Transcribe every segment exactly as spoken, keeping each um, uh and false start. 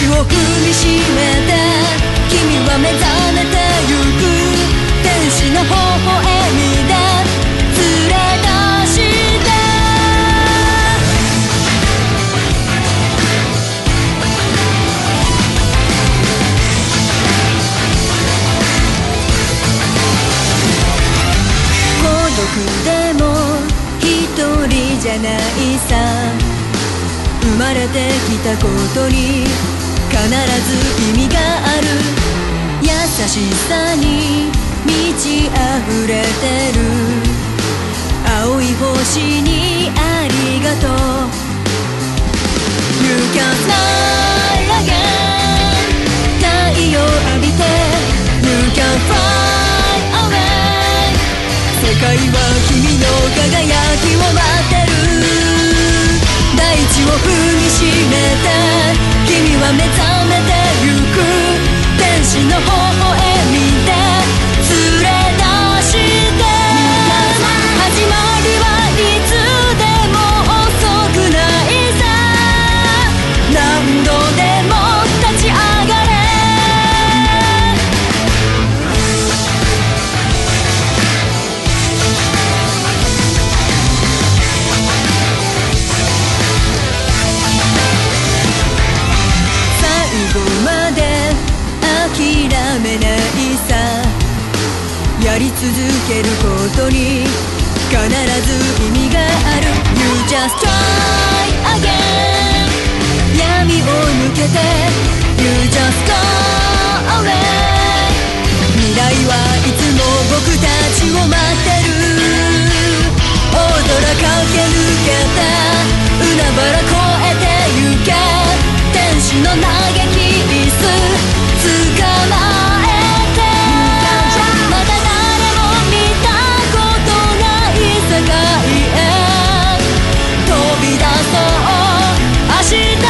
を踏みしめて君は目覚めてゆく天使の微笑みで連れ出して孤独でも一人じゃないさ生まれてきたことに必ず意味がある優しさに満ち溢れてる青い星にありがとう You can fly again 太陽浴びて You can fly away 世界は君の輝きを待ってる大地を踏みしめて君は目覚めてゆく天使の微笑みで連れ出して始まりはいつでも遅くないさ何度でも立ち上がれ諦めないさやり続けることに必ず意味がある You just try again 闇を抜けて You just go away 未来はいつも僕たちを待ってる大空駆け抜けて海原越えてゆけ天使の嘆き椅子捕まえてまだ誰も見たことない世界へ飛び出そう明日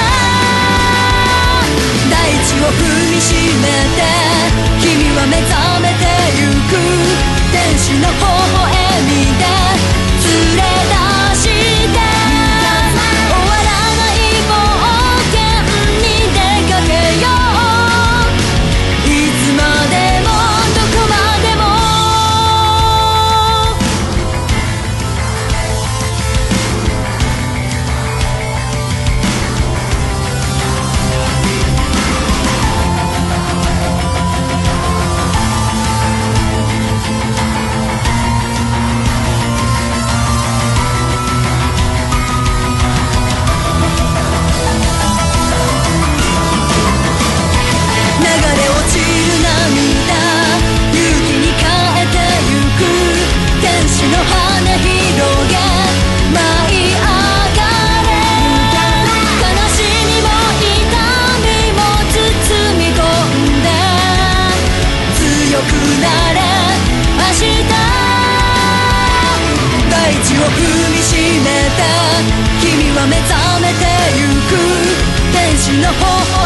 大地を踏みしめて君は目覚めてゆく天使の微笑みで連れ出して終わらない冒険に出かけよう大地を踏みしめて君は目覚めてゆく天使の微笑み